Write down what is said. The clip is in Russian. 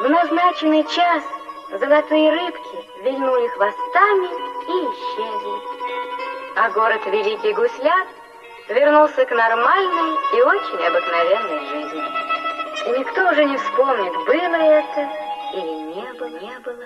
В назначенный час золотые рыбки вильнули хвостами и исчезли. А город Великий Гусляр вернулся к нормальной и очень обыкновенной жизни. И никто уже не вспомнит, было это или не было, не было.